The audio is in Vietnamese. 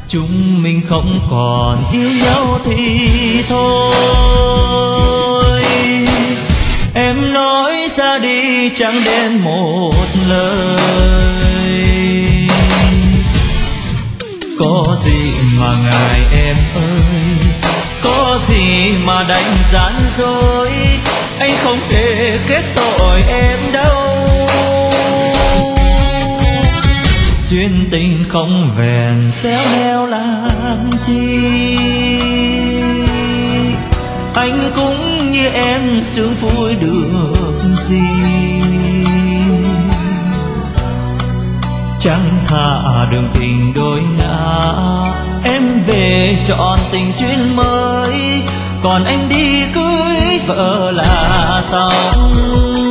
chúng mình không còn yêu nhau thì thôi. Em nói ra đi chẳng đến một lời, có gì mà ngại em ơi, có gì mà đánh gian dối, anh không thể kết tội em đâu. Duyên tình không vẹn xéo neo làm chi, anh cũng như em sướng vui được gì. Chẳng thà đường tình đôi ngã, em về chọn tình duyên mới, còn anh đi cưới vợ là xong.